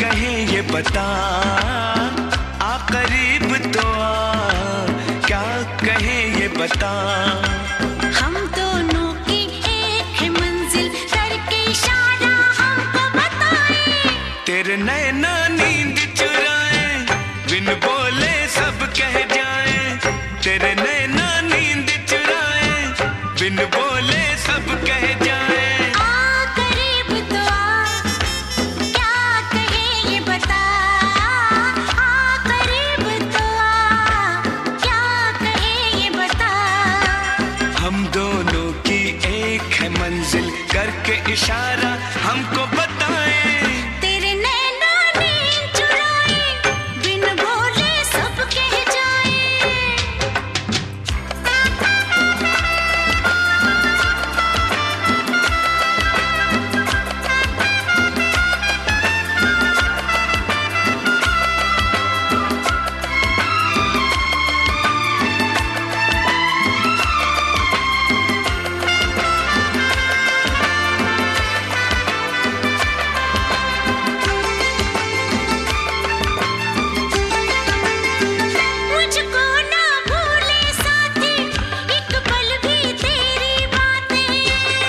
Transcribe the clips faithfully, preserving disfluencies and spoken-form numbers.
कहें ये बता, आ करीब तो आ, क्या कहें ये बता। हम दोनों की एक है मंजिल, करके इशारा हमको बताए। तेरे नैना नींद चुराए, बिन बोले सब कह जाए। तेरे नैना नींद चुराए, बिन बोले सब कह जाए। आ करीब तो आ, क्या कहे ये बता। आ करीब तो आ, क्या कहे ये बता। हम दोनों की एक है मंजिल, करके इशारा हमको बताए। तेरे नैना नींद चुराए, बिन बोले सब कह जाए। मुझको ना भूले साथी, एक पल भी तेरी बातें।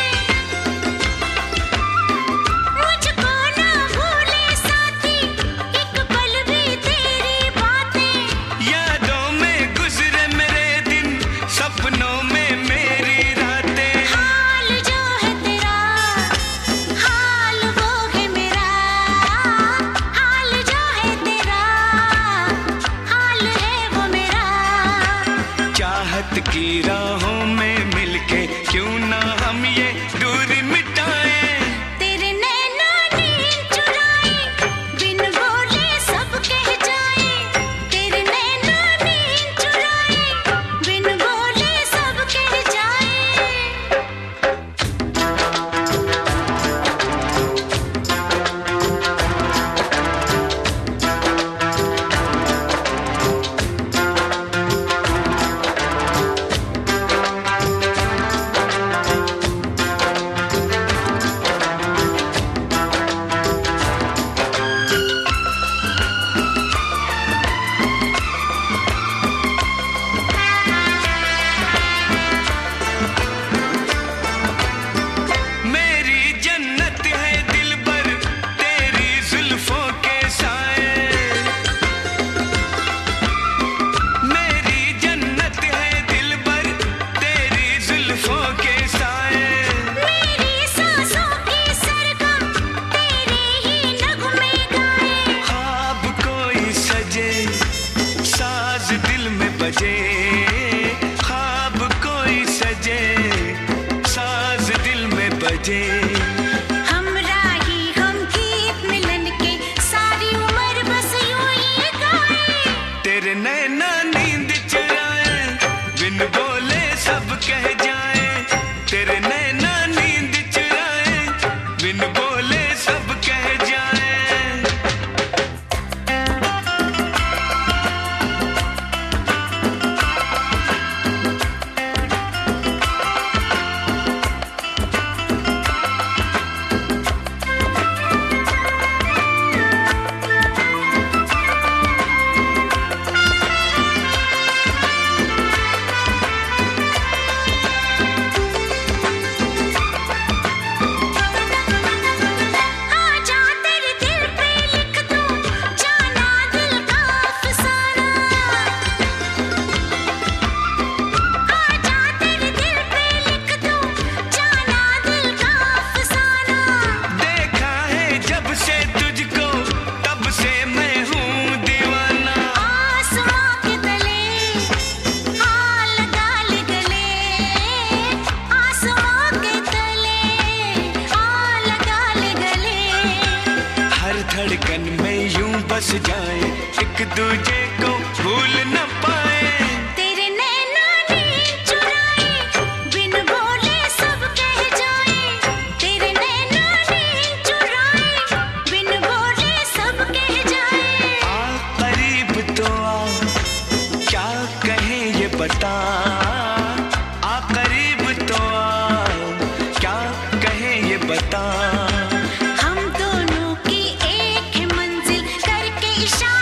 मुझको ना भूले साथी, एक पल भी तेरी बातें। यादों में गुजरे मेरे दिन, सपनों में मेरी रातें। हाल जो है तेरा, हाल वो है मेरा। हाल जो है तेरा, हाल है वो मेरा। चाहत की राहों में मिलके क्यों ना हम ये दूरी मिटाए। तेरे नैना नींद चुराए, बिन बोले सब कह जाए। तेरे नैना नींद चुराए, बिन बोले सब कह जाए। मेरी जन्नत है दिलबर, तेरी जुल्फों के साए। मेरी जन्नत है दिलबर, तेरी जुल्फों के साए। मेरी सांसों की सरगम, तेरे ही नगमे गाए। ख्वाब कोई सजे, साज दिल में बजे। ख्वाब कोई सजे, साज दिल में बजे। हम राही हम गीत मिलन के, सारी उम्र बस यूं ही गाए। तेरे नैना नींद चुराए, बिन बोले सब कह जाए। तेरे नैना नींद चुराए, बिन बोले सब कह जाए। आजा तेरे दिल पे लिख दूं, जाना दिल का अफसाना। आजा तेरे दिल पे लिख दूं, जाना दिल का अफसाना। देखा है जब से तुझको, तब से मैं हूँ दीवाना। आसमां के तले आ लगा ले गले। आसमां के तले आ लगा ले गले। हर धड़कन में यूं बस जाए, एक दूजे को भूल न पाए। तेरे नैना नींद चुराए, बिन बोले सब कह जाए। तेरे नैना नींद चुराए, बिन बोले सब कह जाए। आ करीब तो आ, क्या कहें ये बता। आ करीब तो आ, क्या कहें ये बता। हम दोनों की एक है मंजिल, इशारे